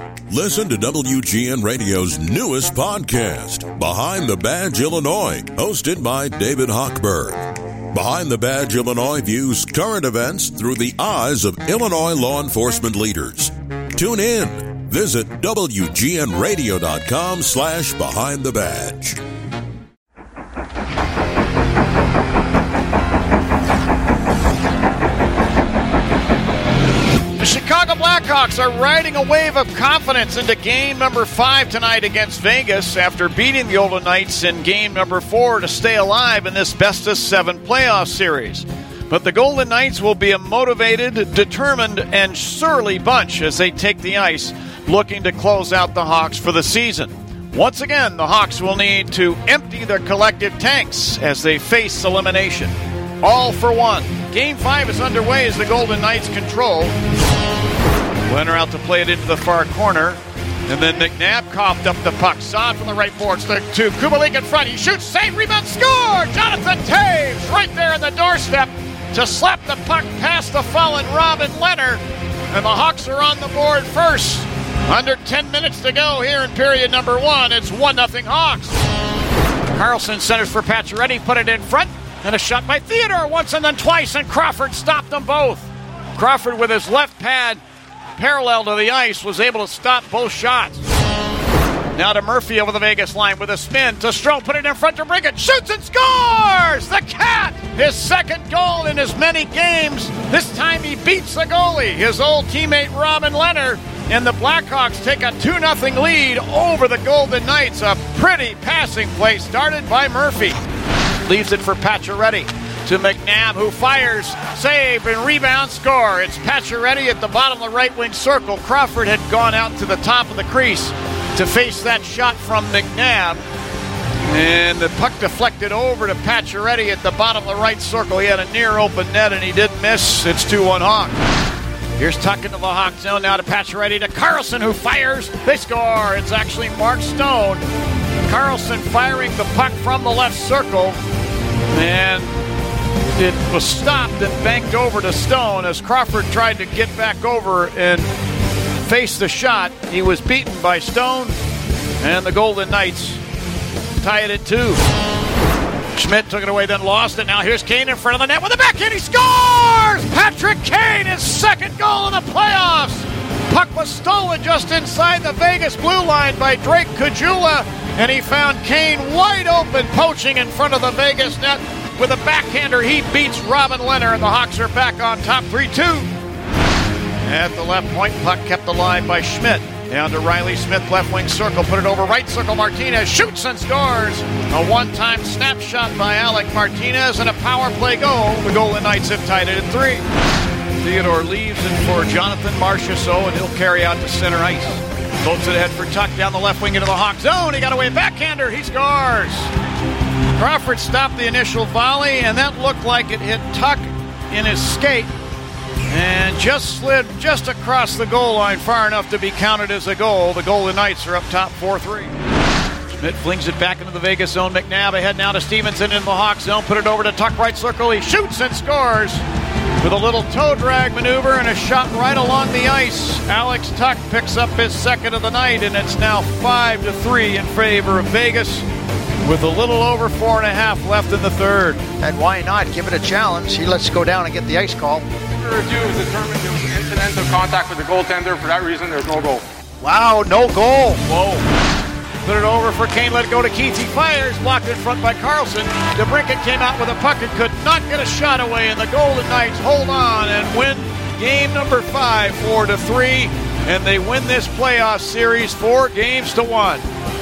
Listen to WGN Radio's newest podcast, Behind the Badge Illinois, hosted by David Hochberg. Behind the Badge Illinois views current events through the eyes of Illinois law enforcement leaders. Tune in. Visit WGNRadio.com/Behind the Badge. The Chicago Blackhawks are riding a wave of confidence into game number 5 tonight against Vegas after beating the Golden Knights in game number 4 to stay alive in this best-of-7 playoff series. But the Golden Knights will be a motivated, determined, and surly bunch as they take the ice, looking to close out the Hawks for the season. Once again, the Hawks will need to empty their collective tanks as they face elimination. All for one. Game 5 is underway as the Golden Knights control. Leonard out to play it into the far corner. And then McNabb coughed up the puck. Saw it from the right boards to Kubalik in front. He shoots, save, rebound, score! Jonathan Toews right there on the doorstep to slap the puck past the fallen Robin Leonard. And the Hawks are on the board first. Under 10 minutes to go here in period number 1. It's 1-0 Hawks. Carlson centers for Pacioretty, put it in front. And a shot by Theodore once and then twice, and Crawford stopped them both. Crawford with his left pad parallel to the ice was able to stop both shots. Now to Murphy over the Vegas line with a spin to Strome, put it in front to Brinkett, shoots and scores! The Cat! His second goal in as many games. This time he beats the goalie, his old teammate Robin Leonard, and the Blackhawks take a 2-0 lead over the Golden Knights. A pretty passing play started by Murphy. Leaves it for Pacioretty to McNabb, who fires, save, and rebound, score. It's Pacioretty at the bottom of the right wing circle. Crawford had gone out to the top of the crease to face that shot from McNabb. And the puck deflected over to Pacioretty at the bottom of the right circle. He had a near open net, and he did miss. It's 2-1 Hawks. Here's Tuck into the Hawk zone. Now to Pacioretty to Carlson, who fires. They score. It's actually Mark Stone. Carlson firing the puck from the left circle, and it was stopped and banked over to Stone as Crawford tried to get back over and face the shot. He was beaten by Stone, and the Golden Knights tie it at 2. Schmidt took it away, then lost it. Now here's Kane in front of the net with a backhand. He scores! Patrick Kane, his second goal in the playoffs. Puck was stolen just inside the Vegas blue line by Drake Caggiula, and he found Kane wide open, poaching in front of the Vegas net. With a backhander, he beats Robin Leonard, and the Hawks are back on top 3-2. At the left point, puck kept alive by Schmidt. Down to Riley Smith, left wing circle, put it over right circle. Martinez shoots and scores. A one-time snapshot by Alec Martinez and a power play goal. The Golden Knights have tied it at 3. Theodore leaves it for Jonathan Marchessault, and he'll carry out to center ice. Floats it ahead for Tuck down the left wing into the Hawk zone. He got away backhander. He scores. Crawford stopped the initial volley, and that looked like it hit Tuck in his skate and just slid just across the goal line far enough to be counted as a goal. The Golden Knights are up top 4-3. Schmidt flings it back into the Vegas zone. McNabb ahead now to Stevenson in the Hawk zone. Put it over to Tuck right circle. He shoots and scores with a little toe drag maneuver and a shot right along the ice. Alex Tuck picks up his second of the night, and it's now 5-3 in favor of Vegas, with a little over 4.5 left in the third. And why not give it a challenge? He lets go down and get the ice call. The review determined there was incidental contact with the goaltender. For that reason, there's no goal. Wow, no goal. Whoa. Put it over for Kane, let it go to Keith. He fires, blocked in front by Carlson. DeBrincat came out with a puck and could not get a shot away, and the Golden Knights hold on and win game number 5, 4-3, and they win this playoff series 4-1.